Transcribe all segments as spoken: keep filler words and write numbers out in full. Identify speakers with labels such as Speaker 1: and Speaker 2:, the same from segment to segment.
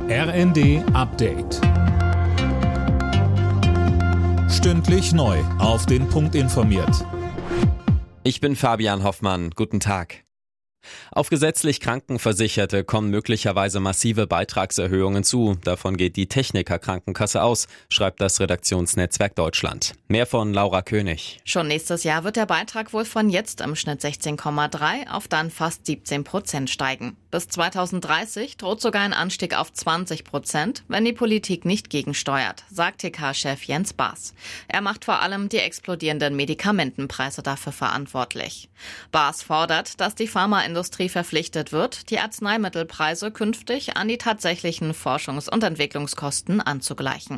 Speaker 1: R N D Update. Stündlich neu auf den Punkt informiert.
Speaker 2: Ich bin Fabian Hoffmann. Guten Tag. Auf gesetzlich Krankenversicherte kommen möglicherweise massive Beitragserhöhungen zu. Davon geht die Techniker-Krankenkasse aus, schreibt das Redaktionsnetzwerk Deutschland. Mehr von Laura König.
Speaker 3: Schon nächstes Jahr wird der Beitrag wohl von jetzt im Schnitt sechzehn Komma drei auf dann fast siebzehn Prozent steigen. Bis zweitausenddreißig droht sogar ein Anstieg auf zwanzig Prozent, wenn die Politik nicht gegensteuert, sagt T K-Chef Jens Baas. Er macht vor allem die explodierenden Medikamentenpreise dafür verantwortlich. Baas fordert, dass die Pharmaindustrie verpflichtet wird, die Arzneimittelpreise künftig an die tatsächlichen Forschungs- und Entwicklungskosten anzugleichen.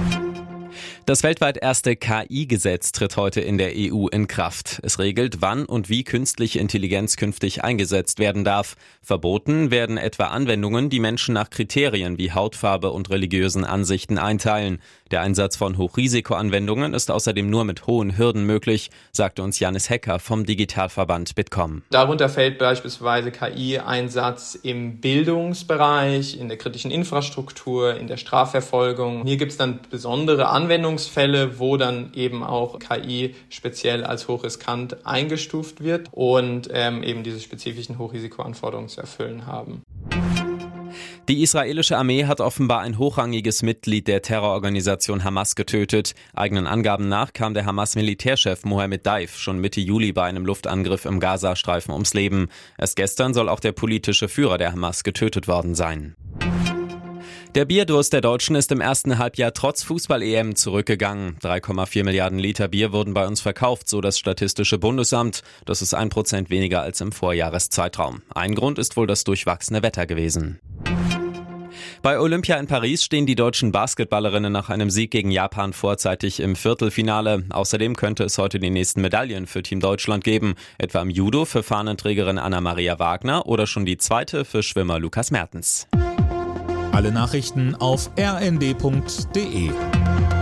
Speaker 2: Das weltweit erste K I-Gesetz tritt heute in der E U in Kraft. Es regelt, wann und wie künstliche Intelligenz künftig eingesetzt werden darf. Verboten werden etwa Anwendungen, die Menschen nach Kriterien wie Hautfarbe und religiösen Ansichten einteilen. Der Einsatz von Hochrisikoanwendungen ist außerdem nur mit hohen Hürden möglich, sagte uns Janis Hecker vom Digitalverband Bitkom.
Speaker 4: Darunter fällt beispielsweise K I-Einsatz im Bildungsbereich, in der kritischen Infrastruktur, in der Strafverfolgung. Hier gibt es dann besondere Anwendungsfälle, wo dann eben auch K I speziell als hochriskant eingestuft wird und ähm, eben diese spezifischen Hochrisikoanforderungen zu erfüllen haben.
Speaker 2: Die israelische Armee hat offenbar ein hochrangiges Mitglied der Terrororganisation Hamas getötet. Eigenen Angaben nach kam der Hamas-Militärchef Mohammed Daif schon Mitte Juli bei einem Luftangriff im Gazastreifen ums Leben. Erst gestern soll auch der politische Führer der Hamas getötet worden sein. Der Bierdurst der Deutschen ist im ersten Halbjahr trotz Fußball-E M zurückgegangen. drei Komma vier Milliarden Liter Bier wurden bei uns verkauft, so das Statistische Bundesamt. Das ist ein Prozent weniger als im Vorjahreszeitraum. Ein Grund ist wohl das durchwachsene Wetter gewesen. Bei Olympia in Paris stehen die deutschen Basketballerinnen nach einem Sieg gegen Japan vorzeitig im Viertelfinale. Außerdem könnte es heute die nächsten Medaillen für Team Deutschland geben, etwa im Judo für Fahnenträgerin Anna-Maria Wagner oder schon die zweite für Schwimmer Lukas Mertens.
Speaker 1: Alle Nachrichten auf r n d punkt d e.